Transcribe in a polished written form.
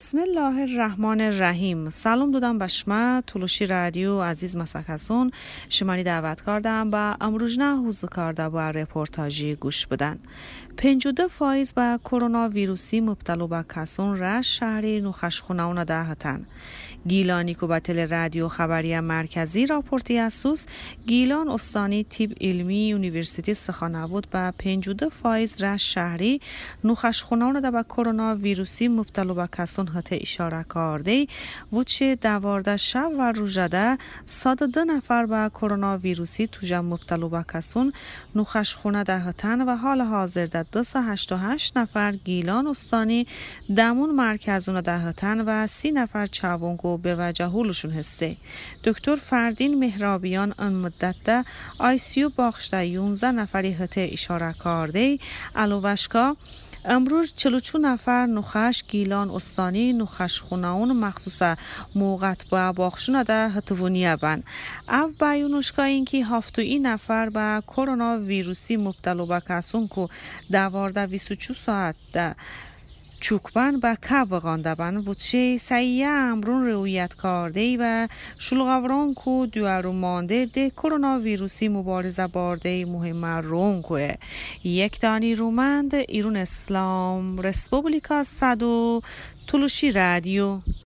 بسم الله الرحمن الرحیم. سلام دادم بشما تلوشی رادیو عزیز مسکسون شمانی دعوت کردم با امروزنه حوز کرده با رپورتاجی گوش بدن. 52% با کرونا ویروسی مبتلا به کسون را شهری نوخشخونه‌اون دهتن. گیلانی که به تل رادیو خبری مرکزی راپورتی اسوس گیلان استانی طب علمی یونیورسیتی سخانوود با 52% را شهری نوخشخونه‌اون ده با کرونا ویروسی مبتلا به کسون هته اشاره کرده و چه 12 شب و روزده 102 نفر با کرونا ویروسی توجه مبتلا به کسون نوخشخونه دهتن و حال حاضر در 288 نفر گیلان استانی دمون مرکزون دهتن و 30 نفر چاونگو به وجه حولشون هسته. دکتر فردین مهرابیان ان مدت ده ICU باخشته 11 نفری هته اشاره کرده علوشکا امروز 44 نفر نوخش گیلان استانی نوخش خونه‌اون مخصوصا موقت با باخشون ده هتوونیه بن. او بیانوشکا اینکه 70 نفر با کرونا ویروسی مبتلا به کسون که 24 ساعت ده چوکبن با که وغانده بن و چه سیه امرون رویت کرده و شلغوران که دوارو مانده ده کرونا ویروسی مبارزه بارده مهم رون که یک دانی رومند ایرون اسلام رسپوبلیکا صدو تلوشی رادیو.